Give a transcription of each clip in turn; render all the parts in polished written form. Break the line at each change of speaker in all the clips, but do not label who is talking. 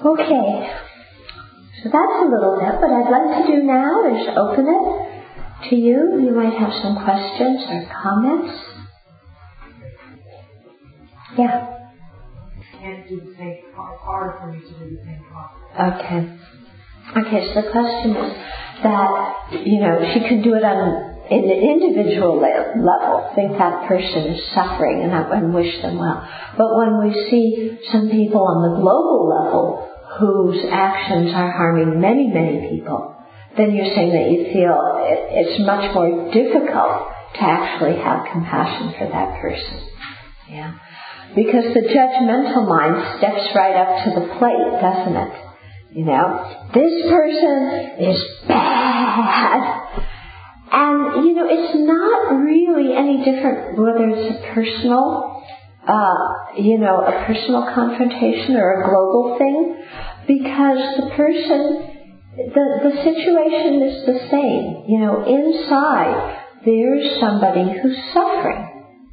Okay. So that's a little bit. What I'd like to do now is open it to you. You might have some questions or comments. Yeah.
Can't do the same, hard for me to do the same process.
Okay, so the question is that, she can do it on an individual level, think that person is suffering and wish them well. But when we see some people on the global level whose actions are harming many, many people, then you're saying that you feel it's much more difficult to actually have compassion for that person. Yeah. Because the judgmental mind steps right up to the plate, doesn't it? This person is bad. And, it's not really any different whether it's a personal, a personal confrontation or a global thing, because the person, the situation is the same. Inside there's somebody who's suffering.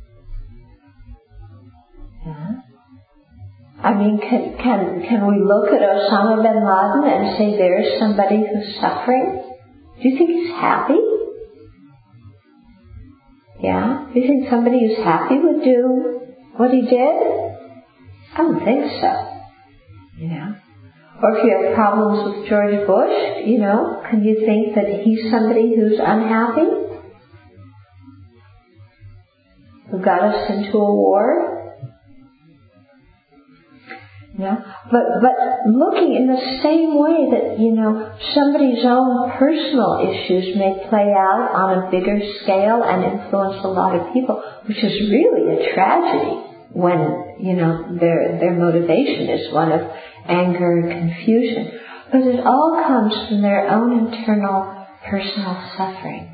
Can we look at Osama bin Laden and say there's somebody who's suffering? Do you think he's happy? Yeah? Do you think somebody who's happy would do what he did? I don't think so. Or if you have problems with George Bush, can you think that he's somebody who's unhappy? Who got us into a war? But looking in the same way that, somebody's own personal issues may play out on a bigger scale and influence a lot of people, which is really a tragedy when, their motivation is one of anger and confusion. But it all comes from their own internal personal suffering.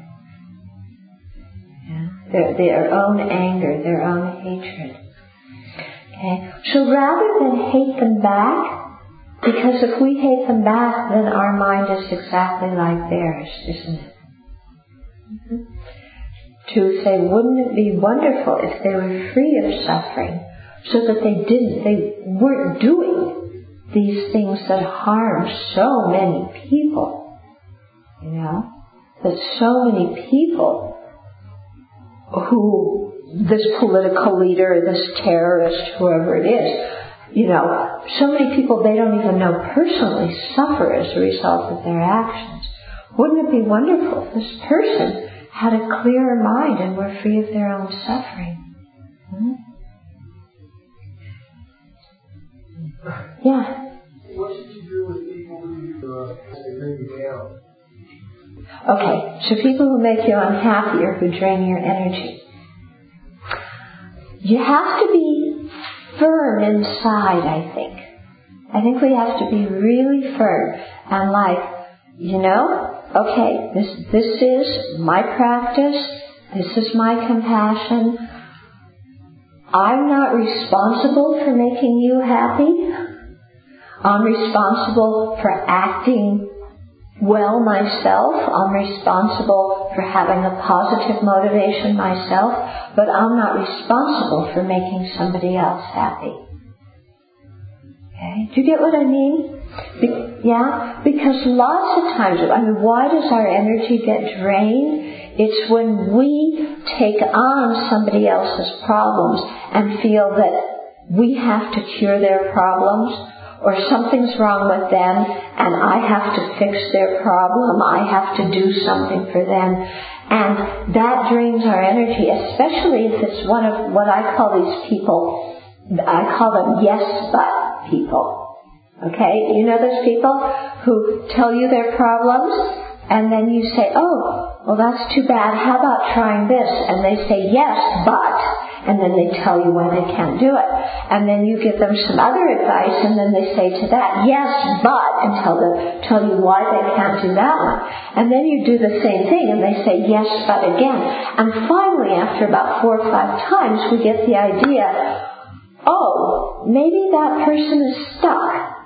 Yeah? Their own anger, their own hatred. Okay. So rather than hate them back, because if we hate them back, then our mind is exactly like theirs, isn't it? Mm-hmm. To say, wouldn't it be wonderful if they were free of suffering, so that they weren't doing these things that harm so many people, that so many people who this political leader, this terrorist, whoever it is, so many people they don't even know personally suffer as a result of their actions. Wouldn't it be wonderful if this person had a clearer mind and were free of their own suffering? Hmm? Yeah.
What should you do with people who bring you down?
Okay, so people who make you unhappy or who drain your energy. You have to be firm inside, I think. I think we have to be really firm and okay, this is my practice, this is my compassion. I'm not responsible for making you happy. I'm responsible for acting well myself. I'm responsible for having a positive motivation myself, but I'm not responsible for making somebody else happy. Okay? Do you get what I mean? Because lots of times, why does our energy get drained? It's when we take on somebody else's problems and feel that we have to cure their problems, or something's wrong with them and I have to fix their problem, I have to do something for them. And that drains our energy, especially if it's one of what I call these people, I call them yes but people. Okay? You know those people who tell you their problems and then you say, oh, well that's too bad, how about trying this? And they say yes but, and then they tell you why they can't do it. And then you give them some other advice, and then they say to that, yes, but, and tell you why they can't do that one. And then you do the same thing, and they say yes, but again. And finally, after about 4 or 5 times, we get the idea, oh, maybe that person is stuck.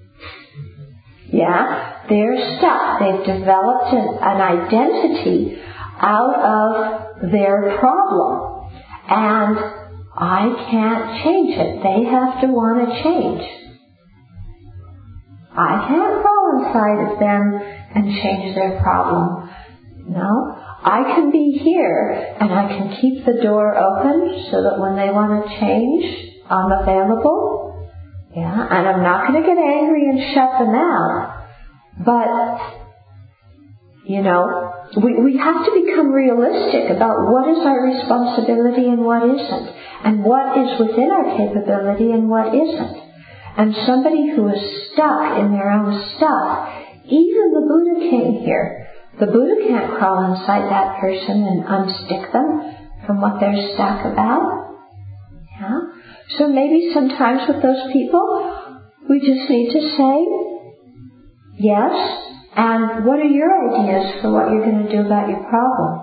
Yeah, they're stuck. They've developed an identity out of their problem. And I can't change it. They have to want to change. I can't crawl inside of them and change their problem. No, I can be here and I can keep the door open so that when they want to change, I'm available. Yeah, and I'm not going to get angry and shut them out. But, we have to become realistic about what is our responsibility and what isn't, and what is within our capability and what isn't. And somebody who is stuck in their own stuff, even the Buddha came here. The Buddha can't crawl inside that person and unstick them from what they're stuck about. Yeah? So maybe sometimes with those people, we just need to say, yes, and what are your ideas for what you're going to do about your problem?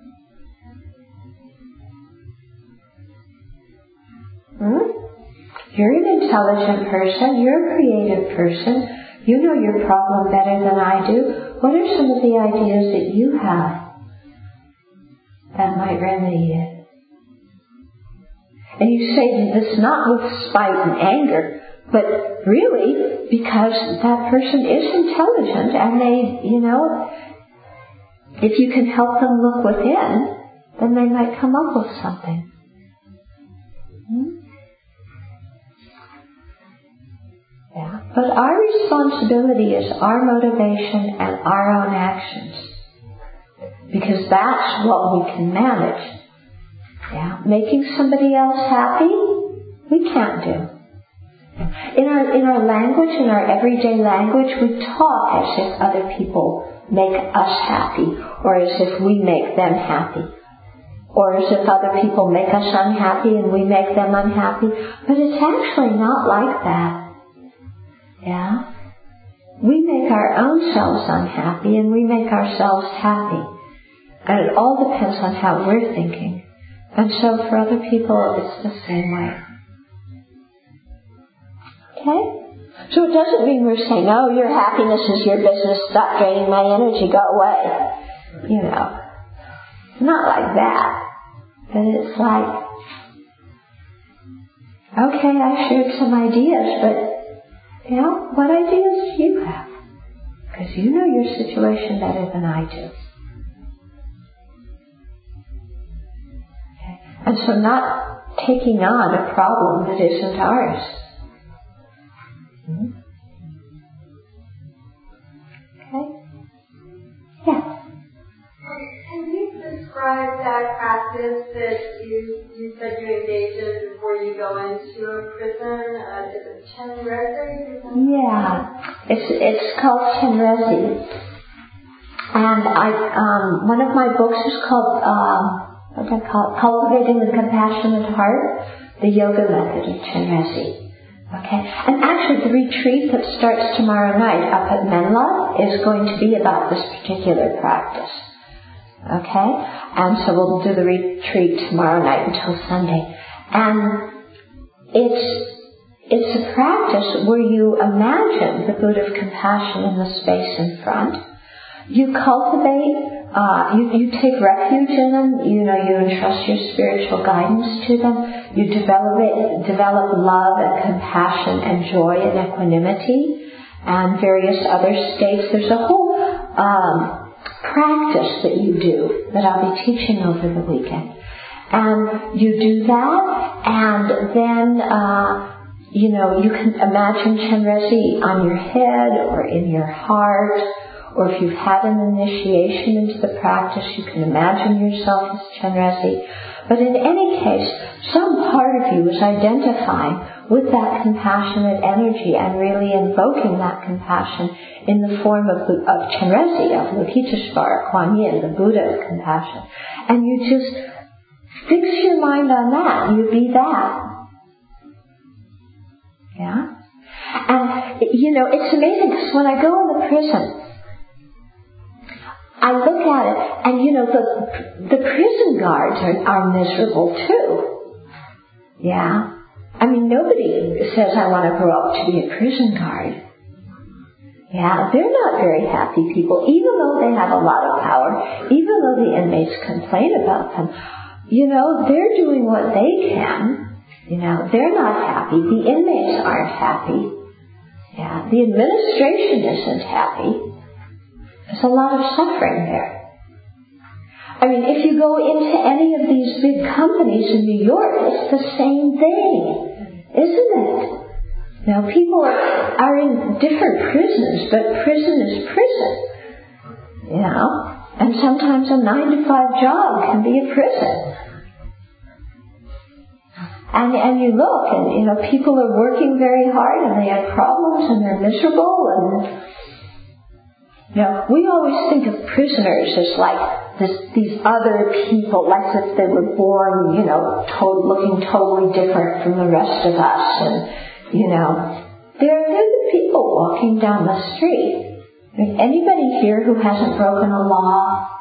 You're an intelligent person. You're a creative person. You know your problem better than I do. What are some of the ideas that you have that might remedy it? And you say this not with spite and anger, but really because that person is intelligent and they, if you can help them look within, then they might come up with something. Yeah. But our responsibility is our motivation and our own actions. Because that's what we can manage. Yeah. Making somebody else happy, we can't do. In our language, in our everyday language, we talk as if other people make us happy, or as if we make them happy. Or as if other people make us unhappy and we make them unhappy. But it's actually not like that. Yeah? We make our own selves unhappy and we make ourselves happy. And it all depends on how we're thinking. And so for other people, it's the same way. Okay? So it doesn't mean we're saying, oh, your happiness is your business, stop draining my energy, go away. Not like that. But it's like, okay, I shared some ideas, but what ideas do you have? Because you know your situation better than I do. Okay. And so not taking on a problem that isn't ours. Okay? Yeah.
Can you describe that practice that you said you engage in before you go into a prison? Is it Chenrezig?
Yeah, it's called Chenrezig, and one of my books is called Cultivating the Compassionate Heart, the Yoga Method of Chenrezig. Okay, and actually the retreat that starts tomorrow night up at Menla is going to be about this particular practice. Okay, and so we'll do the retreat tomorrow night until Sunday, and it's a practice where you imagine the Buddha of compassion in the space in front. You cultivate, you take refuge in them, you entrust your spiritual guidance to them, you develop love and compassion and joy and equanimity and various other states. There's a whole practice that you do that I'll be teaching over the weekend. And you do that, and then, you can imagine Chenrezig on your head or in your heart, or if you've had an initiation into the practice, you can imagine yourself as Chenrezig. But in any case, some part of you is identifying with that compassionate energy and really invoking that compassion in the form of Chenrezig, of Lukiteshvara, Kuan Yin, the Buddha of compassion. And you just fix your mind on that. You be that. Yeah? And, it's amazing because when I go in the prison, I look at it and, the prison guards are miserable too. Yeah? I mean, nobody says, I want to grow up to be a prison guard. Yeah, they're not very happy people, even though they have a lot of power, even though the inmates complain about them. They're doing what they can. They're not happy. The inmates aren't happy. Yeah, the administration isn't happy. There's a lot of suffering there. I mean, if you go into any of these big companies in New York, it's the same thing, isn't it? Now, people are in different prisons, but prison is prison. You know? And sometimes a 9-to-5 job can be a prison. And you look, and people are working very hard, and they have problems, and they're miserable, and we always think of prisoners as like these other people, like if they were born, looking totally different from the rest of us, and they're the people walking down the street. I mean, anybody here who hasn't broken a law?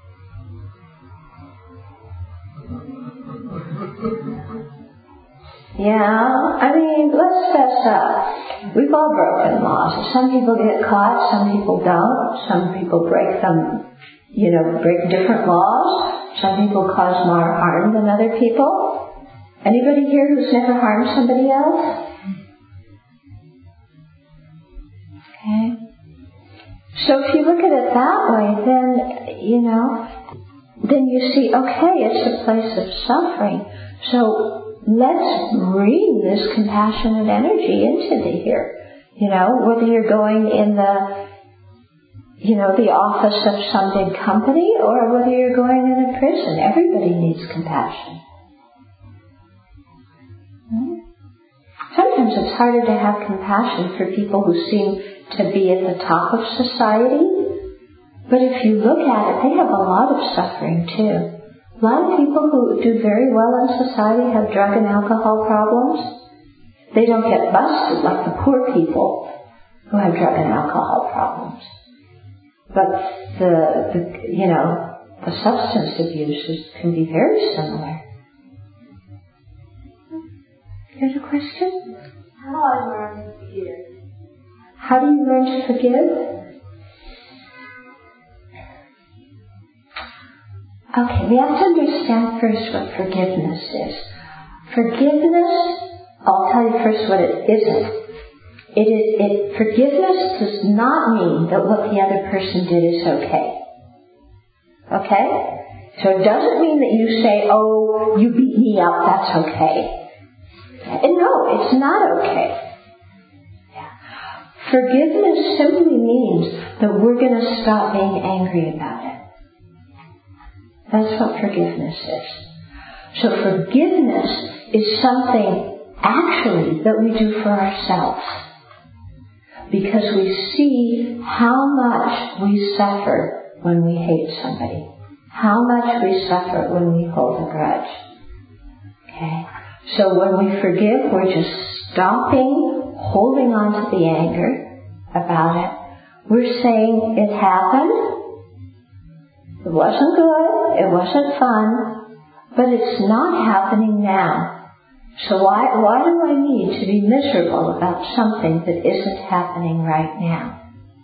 Yeah, I mean, let's fess up. We've all broken laws. Some people get caught, some people don't. Some people break them, break different laws. Some people cause more harm than other people. Anybody here who's never harmed somebody else? Okay. So if you look at it that way, then you see, okay, it's a place of suffering. So let's bring this compassionate energy into here. Whether you're going in the office of some big company or whether you're going in a prison, everybody needs compassion. Sometimes it's harder to have compassion for people who seem to be at the top of society. But if you look at it, they have a lot of suffering too. A lot of people who do very well in society have drug and alcohol problems. They don't get busted like the poor people who have drug and alcohol problems. But the substance abuse can be very similar. You have a question?
How do I learn to forgive?
How do you learn to forgive? Okay, we have to understand first what forgiveness is. Forgiveness, I'll tell you first what it isn't. Forgiveness does not mean that what the other person did is okay. Okay? So it doesn't mean that you say, oh, you beat me up, that's okay. And no, it's not okay. Forgiveness simply means that we're going to stop being angry about it. That's what forgiveness is. So forgiveness is something actually that we do for ourselves. Because we see how much we suffer when we hate somebody. How much we suffer when we hold a grudge. Okay? So when we forgive, we're just stopping holding on to the anger about it. We're saying it happened. It wasn't good. It wasn't fun. But it's not happening now. So why do I need to be miserable about something that isn't happening right now?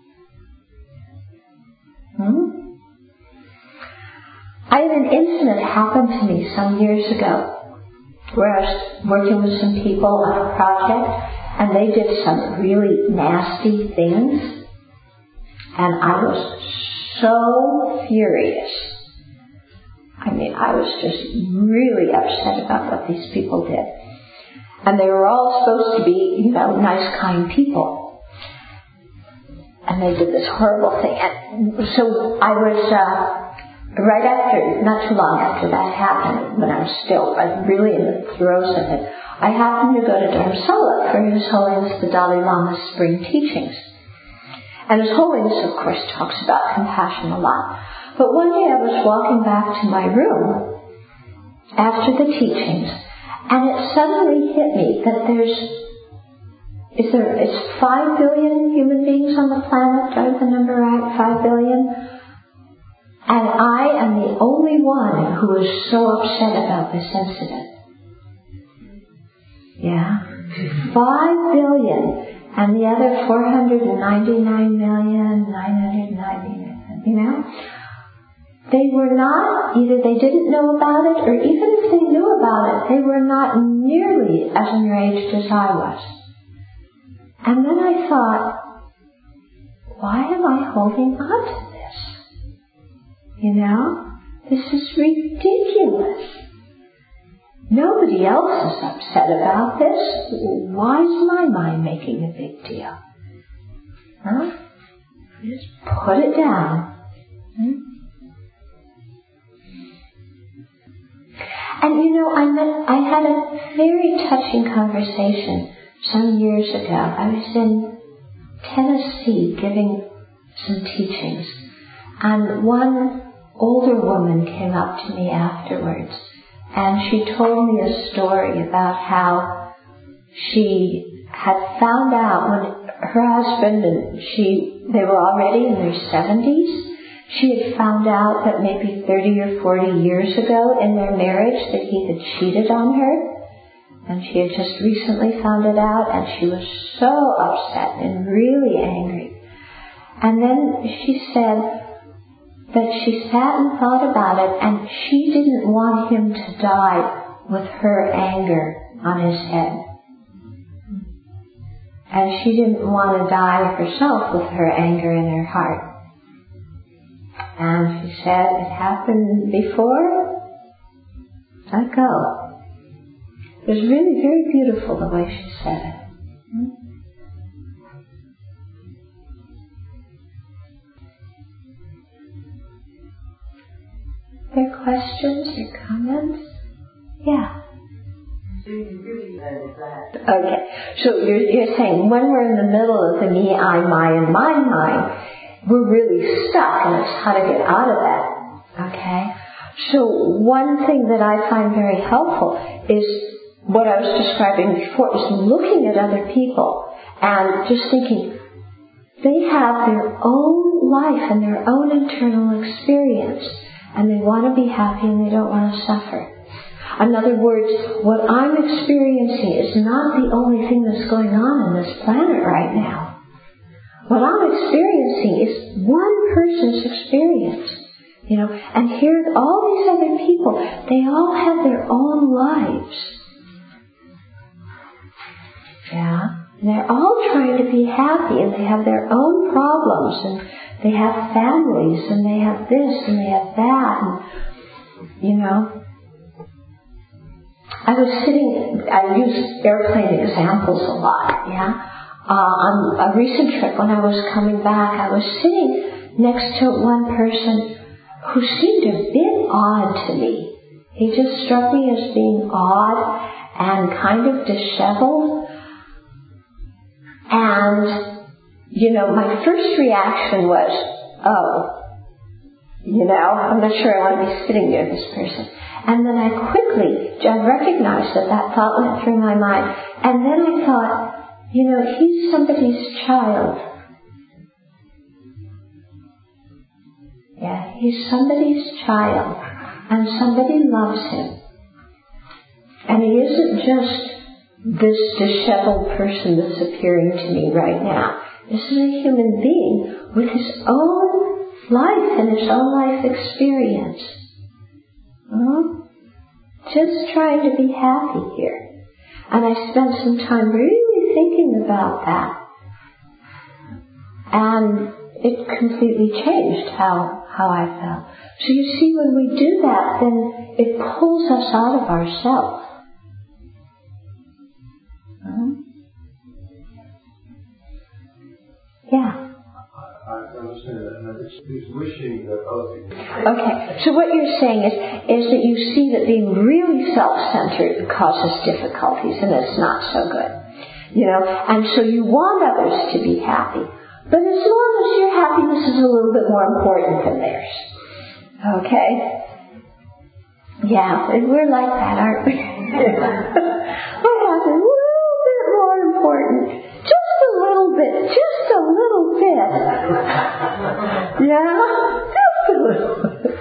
I had an incident happen to me some years ago where I was working with some people on a project and they did some really nasty things and I was so furious. I mean, I was just really upset about what these people did. And they were all supposed to be, nice, kind people. And they did this horrible thing. And so I was, right after, not too long after that happened, when I was still really in the throes of it, I happened to go to Dharamsala for His Holiness the Dalai Lama's spring teachings. And His Holiness, of course, talks about compassion a lot. But one day I was walking back to my room after the teachings, and it suddenly hit me that it's 5 billion human beings on the planet, do I have the number right? 5 billion? And I am the only one who is so upset about this incident. Yeah. 5 billion. And the other 499,999,000, they were not, either they didn't know about it, or even if they knew about it, they were not nearly as enraged as I was. And then I thought, why am I holding on to this? You know, this is ridiculous. Nobody else is upset about this. Why is my mind making a big deal? Huh? Just put it down. And you know, I had a very touching conversation some years ago. I was in Tennessee giving some teachings, and one older woman came up to me afterwards, and she told me a story about how she had found out when her husband and they were already in their 70s. She had found out that maybe 30 or 40 years ago in their marriage that he had cheated on her. And she had just recently found it out, and she was so upset and really angry. And then she said that she sat and thought about it, and she didn't want him to die with her anger on his head. And she didn't want to die herself with her anger in her heart. And she said, it happened before, let go. It was really very beautiful the way she said it. There questions or comments? Yeah. Okay, so you're saying when we're in the middle of the me, I, my, and my mind, we're really stuck, and it's how to get out of that. Okay? So one thing that I find very helpful is what I was describing before, is looking at other people and just thinking, they have their own life and their own internal experience, and they want to be happy and they don't want to suffer. In other words, what I'm experiencing is not the only thing that's going on this planet right now. What I'm experiencing is one person's experience, you know, and here all these other people, they all have their own lives. Yeah, and they're all trying to be happy, and they have their own problems, and they have families, and they have this, and they have that, and, you know. I use airplane examples a lot, yeah. On a recent trip when I was coming back, I was sitting next to one person who seemed a bit odd to me. He just struck me as being odd and kind of disheveled. And, you know, my first reaction was, you know, I'm not sure I want to be sitting near this person. And then I recognized that thought went through my mind. And then I thought, you know, he's somebody's child. Yeah, he's somebody's child. And somebody loves him. And he isn't just this disheveled person that's appearing to me right now. This is a human being with his own life and his own life experience. Just trying to be happy here. And I spent some time really thinking about that. And it completely changed how I felt. So you see, when we do that, then it pulls us out of ourselves. Yeah.
I understand that. It's wishing that other people.
Okay, so what you're saying is that you see that being really self-centered causes difficulties, and it's not so good. You know, and so you want others to be happy. But as long as your happiness is a little bit more important than theirs. Okay? Yeah, and we're like that, aren't we? My happiness is a little bit more important. Just a little bit. Yeah? Just a little bit.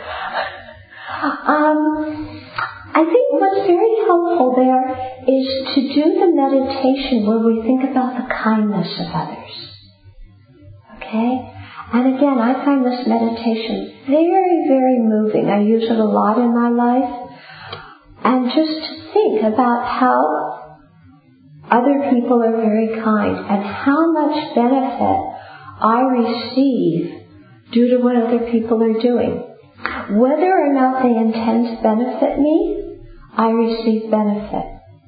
I think what's very helpful there is to do the meditation where we think about the kindness of others. Okay? And again, I find this meditation very, very moving. I use it a lot in my life. And just to think about how other people are very kind, and how much benefit I receive due to what other people are doing. Whether or not they intend to benefit me, I receive benefit.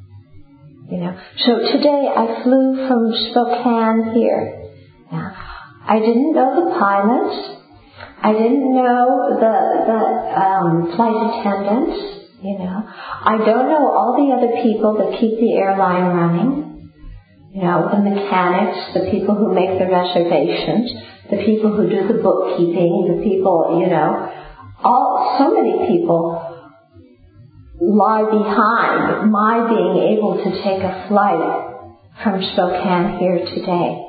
So today I flew from Spokane here. I didn't know the pilots. I didn't know the flight attendants. I don't know all the other people that keep the airline running. The mechanics, the people who make the reservations, the people who do the bookkeeping, the people, so many people lie behind my being able to take a flight from Spokane here today.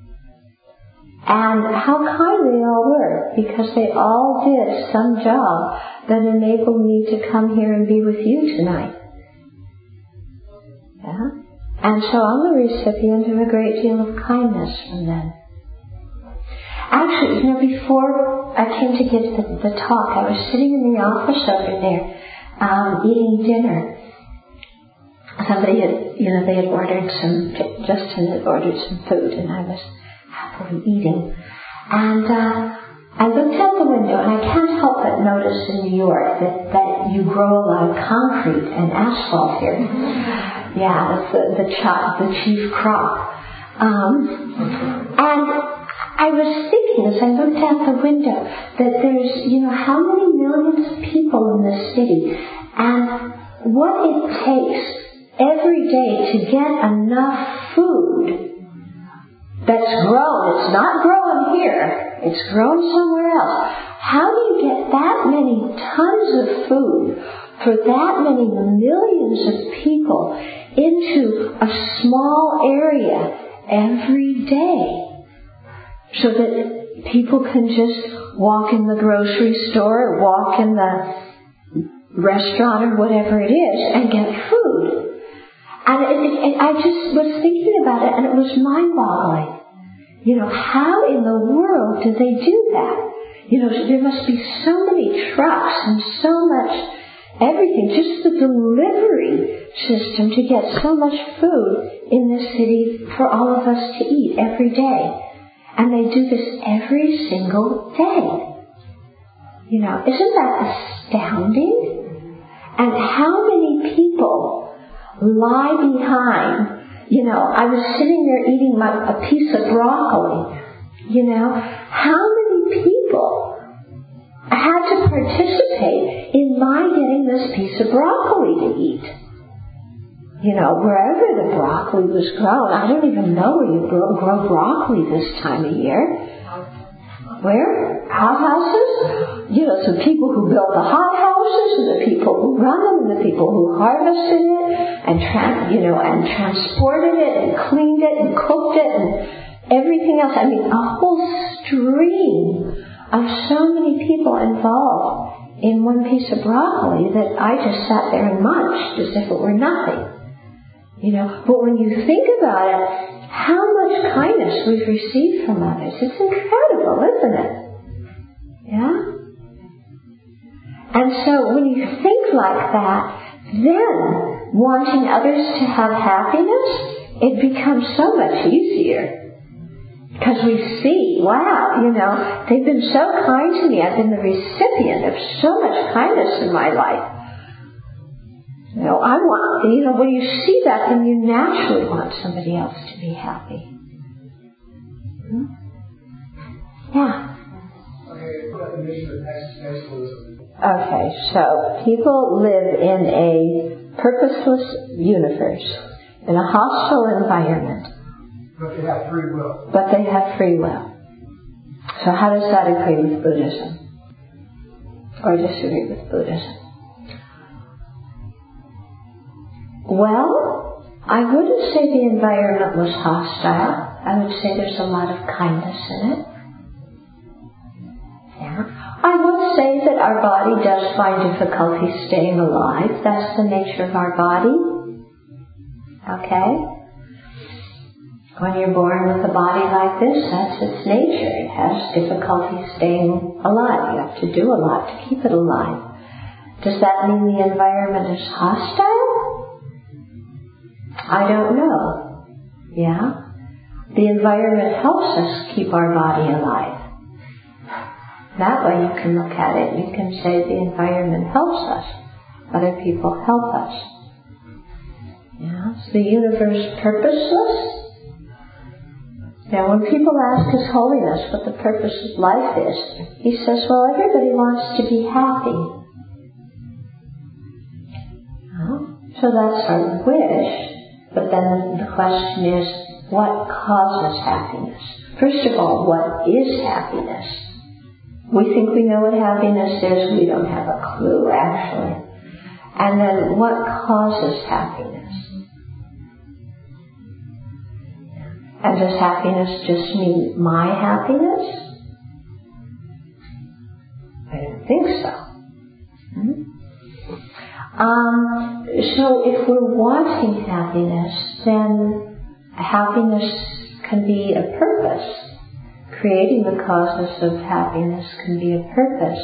And how kind they all were, because they all did some job that enabled me to come here and be with you tonight. Yeah? And so I'm a recipient of a great deal of kindness from them. Actually, before I came to give the talk, I was sitting in the office over there, eating dinner. Somebody had, they had ordered Justin had ordered some food, and I was happily eating. And I looked out the window, and I can't help but notice in New York that you grow a lot of concrete and asphalt here. Yeah, that's the chief crop. And I was thinking as I looked out the window that there's, how many millions of people in this city, and what it takes every day to get enough food that's grown. It's not grown here. It's grown somewhere else. How do you get that many tons of food for that many millions of people into a small area every day so that people can just walk in the grocery store or walk in the restaurant or whatever it is and get food? And I just was thinking about it, and it was mind-boggling. How in the world do they do that? There must be so many trucks and so much everything, just the delivery system to get so much food in this city for all of us to eat every day. And they do this every single day. Isn't that astounding? And how many people lie behind? I was sitting there eating a piece of broccoli. How many people had to participate in my getting this piece of broccoli to eat? Wherever the broccoli was grown. I don't even know where you grow broccoli this time of year. Where? Hothouses? The people who built the hothouses, and the people who run them, and the people who harvested it, and transported it, and cleaned it, and cooked it, and everything else. I mean, a whole stream of so many people involved in one piece of broccoli that I just sat there and munched as if it were nothing. But when you think about it, how much kindness we've received from others. It's incredible, isn't it? Yeah? And so when you think like that, then wanting others to have happiness, it becomes so much easier. Because we see, wow, they've been so kind to me. I've been the recipient of so much kindness in my life. I want, when you see that, then you naturally want somebody else to be happy. Yeah. Okay, so people live in a purposeless universe, in a hostile environment.
But they have free will.
But they have free will. So how does that agree with Buddhism? Or disagree with Buddhism? Well, I wouldn't say the environment was hostile. I would say there's a lot of kindness in it. Yeah. I would say that our body does find difficulty staying alive. That's the nature of our body. Okay? When you're born with a body like this, that's its nature. It has difficulty staying alive. You have to do a lot to keep it alive. Does that mean the environment is hostile? I don't know. Yeah? The environment helps us keep our body alive. That way you can look at it. You can say the environment helps us. Other people help us. Yeah? Is the universe purposeless? Now, when people ask His Holiness what the purpose of life is, he says, well, everybody wants to be happy. So that's our wish. But then the question is, what causes happiness? First of all, what is happiness? We think we know what happiness is. We don't have a clue, actually. And then, what causes happiness? And does happiness just mean my happiness? I don't think so. So if we're wanting happiness, then happiness can be a purpose. Creating the causes of happiness can be a purpose.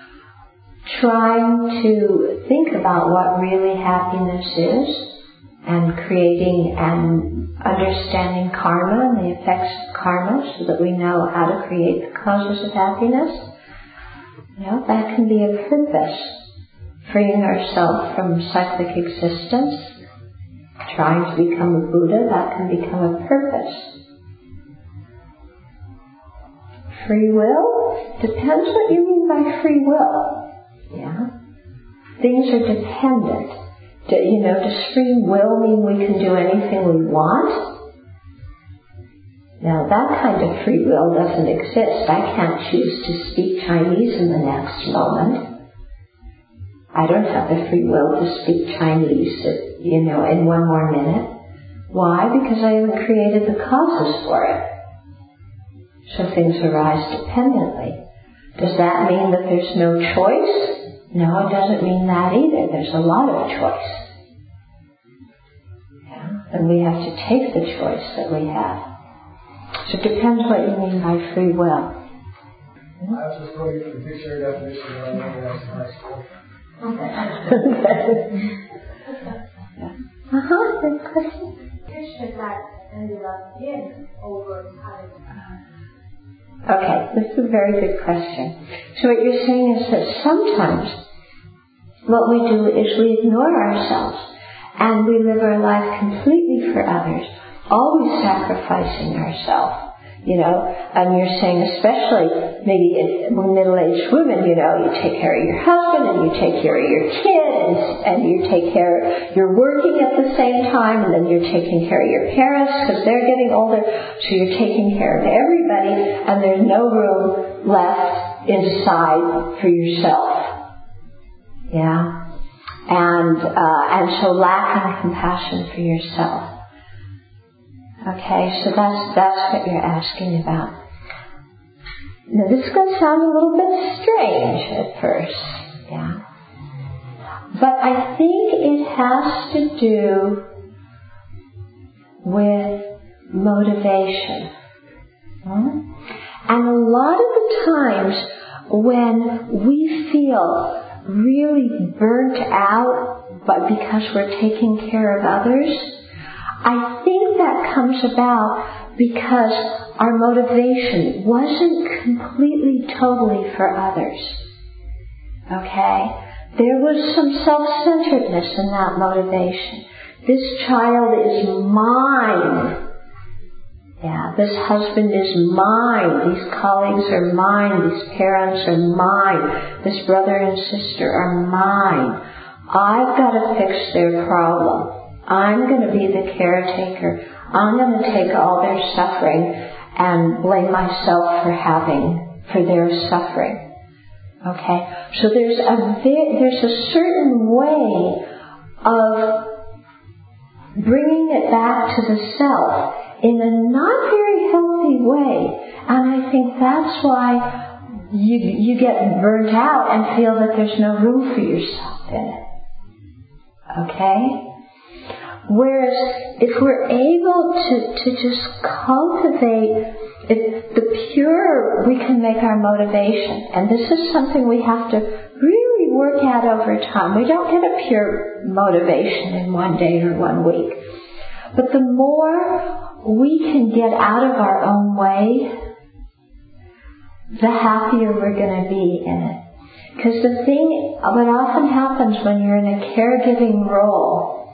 Trying to think about what really happiness is, and creating and understanding karma and the effects of karma so that we know how to create the causes of happiness, that can be a purpose. Freeing ourselves from cyclic existence, trying to become a Buddha, that can become a purpose. Free will? Depends what you mean by free will. Yeah? Things are dependent. Does free will mean we can do anything we want? Now, that kind of free will doesn't exist. I can't choose to speak Chinese in the next moment. I don't have the free will to speak Chinese, in one more minute. Why? Because I haven't created the causes for it. So things arise dependently. Does that mean that there's no choice? No, it doesn't mean that either. There's a lot of choice. Yeah? And we have to take the choice that we have. So it depends what you mean by free will.
I was just going to get the dictionary definition that I learned last high school.
Good question.
Should that ended up in over time?
Okay, this is a very good question. So what you're saying is that sometimes what we do is we ignore ourselves and we live our life completely for others, always sacrificing ourselves. And you're saying especially maybe middle-aged women, you take care of your husband and you take care of your kids and you're working at the same time and then you're taking care of your parents because they're getting older, so you're taking care of everybody and there's no room left inside for yourself. Yeah? And so lacking compassion for yourself. Okay, so that's what you're asking about. Now this is going to sound a little bit strange at first, yeah? But I think it has to do with motivation. And a lot of the times when we feel really burnt out because we're taking care of others, I think that comes about because our motivation wasn't completely, totally for others. Okay? There was some self-centeredness in that motivation. This child is mine. Yeah, this husband is mine. These colleagues are mine. These parents are mine. This brother and sister are mine. I've got to fix their problem. I'm going to be the caretaker. I'm going to take all their suffering and blame myself for their suffering. Okay? So there's a certain way of bringing it back to the self in a not very healthy way. And I think that's why you get burnt out and feel that there's no room for yourself in it. Okay? Whereas if we're able to just cultivate the pure, we can make our motivation. And this is something we have to really work at over time. We don't get a pure motivation in one day or 1 week. But the more we can get out of our own way, the happier we're going to be in it. Because what often happens when you're in a caregiving role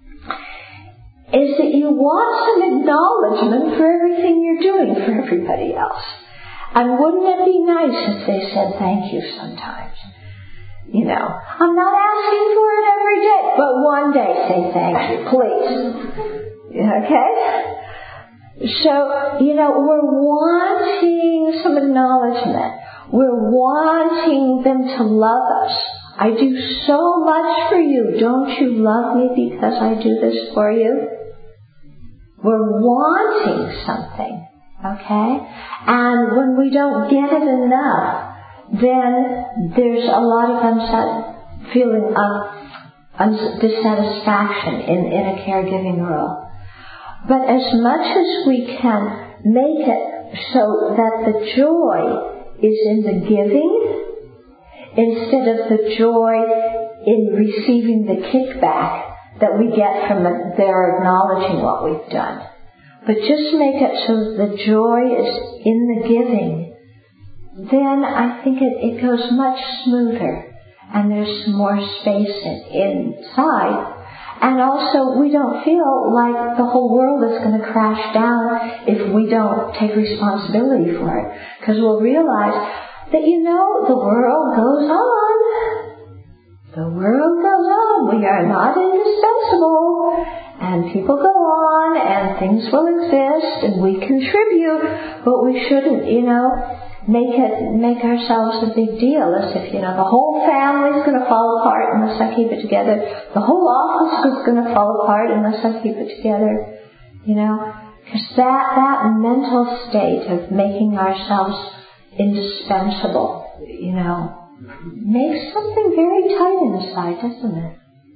is that you want some acknowledgement for everything you're doing for everybody else. And wouldn't it be nice if they said thank you sometimes? You know, I'm not asking for it every day, but one day say thank you, please. Okay? So, you know, we're wanting some acknowledgement. We're wanting them to love us. I do so much for you. Don't you love me because I do this for you? We're wanting something. Okay? And when we don't get it enough, then there's a lot of feeling of dissatisfaction in a caregiving role. But as much as we can make it so that the joy is in the giving instead of the joy in receiving the kickback that we get from their acknowledging what we've done. But just make it so the joy is in the giving, then I think it goes much smoother and there's more space inside. And also we don't feel like the whole world is going to crash down if we don't take responsibility for it. Because we'll realize that, you know, the world goes on. The world goes on. We are not indispensable. And people go on and things will exist and we contribute, but we shouldn't, you know, make ourselves a big deal as if, you know, the whole family's going to fall apart unless I keep it together. The whole office is going to fall apart unless I keep it together. You know, because that mental state of making ourselves indispensable, you know, makes something very tight inside, doesn't it?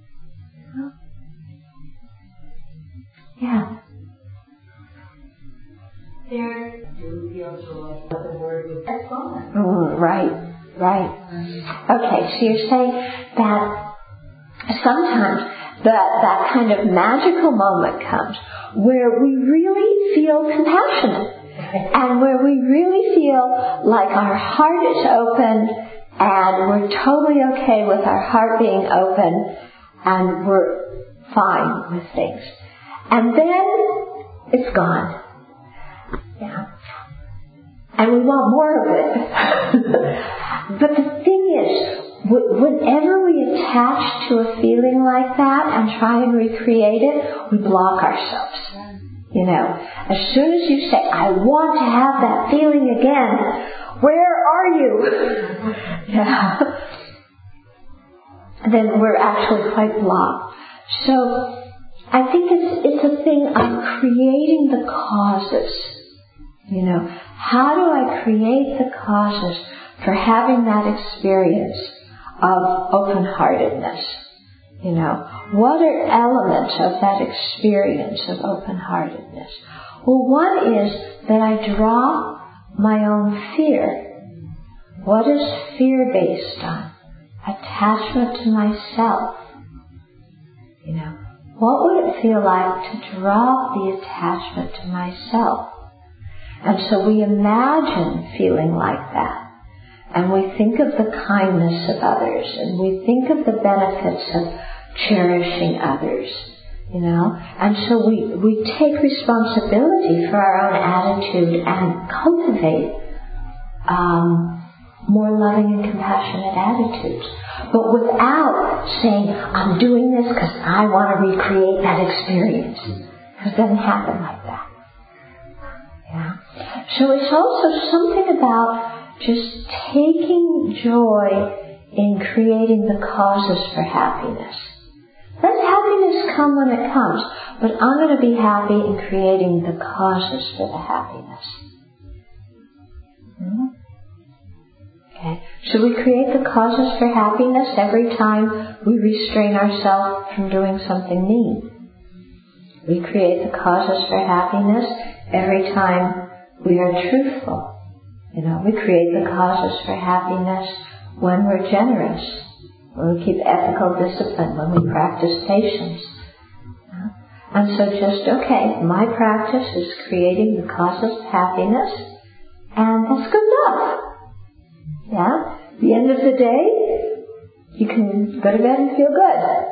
Yeah.
There, do we feel joy? What the word was excellent.
Right. Okay, so you're saying that sometimes that kind of magical moment comes where we really feel compassionate and where we really feel like our heart is open and we're totally okay with our heart being open and we're fine with things. And then it's gone. Yeah. And we want more of it. But the thing is, whenever we attach to a feeling like that and try and recreate it, we block ourselves. You know, as soon as you say, I want to have that feeling again, where are you? Yeah. Then we're actually quite blocked. So, I think it's a thing of creating the causes. You know, how do I create the causes for having that experience of open-heartedness? You know, what are elements of that experience of open-heartedness? Well, one is that I drop my own fear. What is fear based on? Attachment to myself. You know, what would it feel like to drop the attachment to myself? And so we imagine feeling like that. And we think of the kindness of others. And we think of the benefits of cherishing others. You know? And so we take responsibility for our own attitude and cultivate more loving and compassionate attitudes. But without saying, I'm doing this because I want to recreate that experience. Because it doesn't happen like that. Yeah. So it's also something about just taking joy in creating the causes for happiness. Let happiness come when it comes, but I'm going to be happy in creating the causes for the happiness. Okay. Should we create the causes for happiness every time we restrain ourselves from doing something mean? We create the causes for happiness every time we are truthful. You know, we create the causes for happiness when we're generous, when we keep ethical discipline, when we practice patience. And so just, okay, my practice is creating the causes of happiness, and that's good enough. Yeah? At the end of the day, you can go to bed and feel good.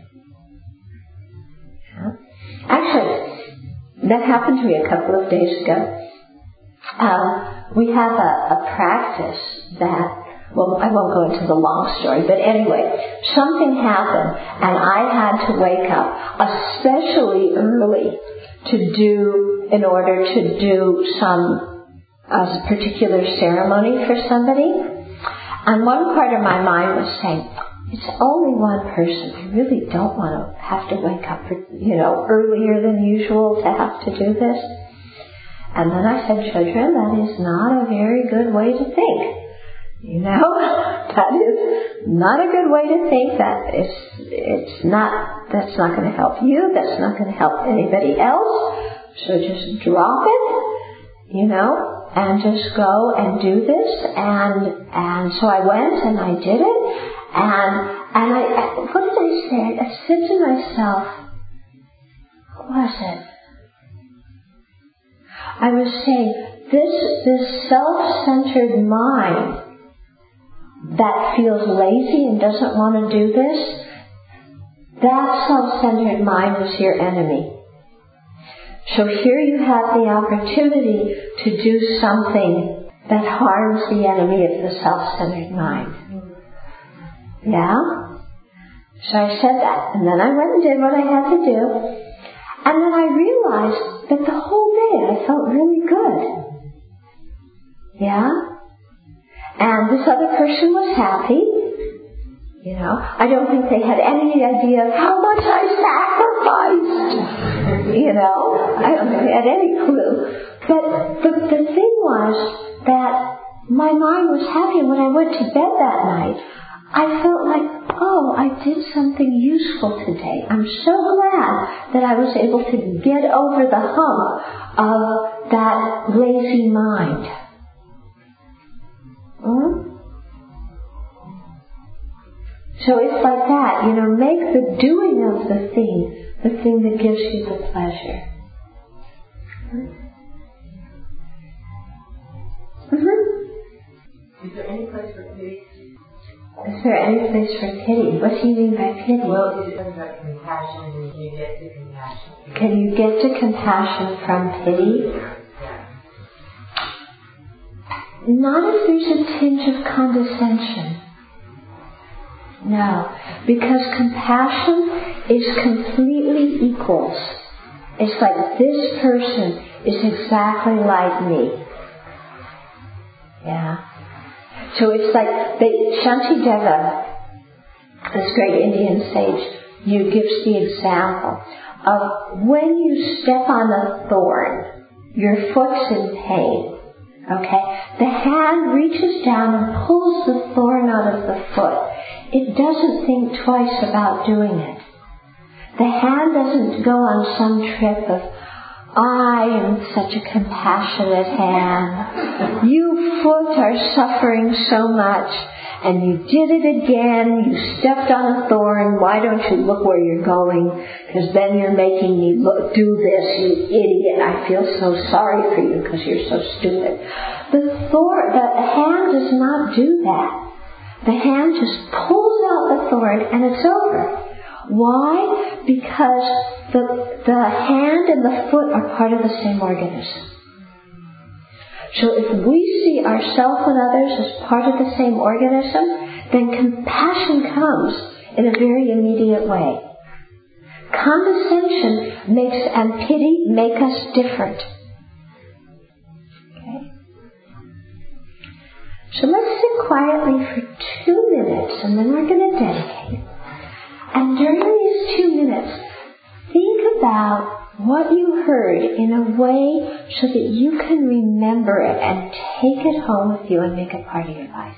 Yeah? Actually, that happened to me a couple of days ago. We have a practice that, well, I won't go into the long story, but anyway, something happened and I had to wake up especially early in order to do a particular ceremony for somebody. And one part of my mind was saying, it's only one person. I really don't want to have to wake up, earlier than usual to have to do this. And then I said, Children, that is not a very good way to think. That is not a good way to think. That's not going to help you. That's not going to help anybody else. So just drop it, and just go and do this. And so I went and I did it. And what did I say? I said to myself, what was it? I was saying, this self-centered mind that feels lazy and doesn't want to do this, that self-centered mind is your enemy. So here you have the opportunity to do something that harms the enemy of the self-centered mind. Yeah? So I said that, and then I went and did what I had to do, and then I realized that the whole day I felt really good. Yeah? And this other person was happy. I don't think they had any idea how much I sacrificed. I don't think they had any clue. But the thing was that my mind was happy. When I went to bed that night, I felt like, I did something useful today. I'm so glad that I was able to get over the hump of that lazy mind. So it's like that, make the doing of the thing that gives you the pleasure.
Is there any place for pity?
Is there any place for pity? What do you mean by pity?
Well, it's about compassion, and you get to compassion.
Can you get to compassion from pity?
Yeah.
Not if there's a tinge of condescension. No, because compassion is completely equals. It's like this person is exactly like me. Yeah. So it's like Shantideva, this great Indian sage, gives the example of when you step on a thorn, your foot's in pain. Okay? The hand reaches down and pulls the thorn out of the foot. It doesn't think twice about doing it. The hand doesn't go on some trip of, I am such a compassionate hand. You foot are suffering so much, and you did it again. You stepped on a thorn. Why don't you look where you're going? Because then you're making me do this, you idiot. I feel so sorry for you because you're so stupid. The hand does not do that. The hand just pulls out the thorn and it's over. Why? Because the hand and the foot are part of the same organism. So if we see ourselves and others as part of the same organism, then compassion comes in a very immediate way. Condescension and pity make us different. Okay? So let's sit quietly for 2 minutes and then we're going to dedicate. And during these 2 minutes, think about what you heard in a way so that you can remember it and take it home with you and make it part of your life.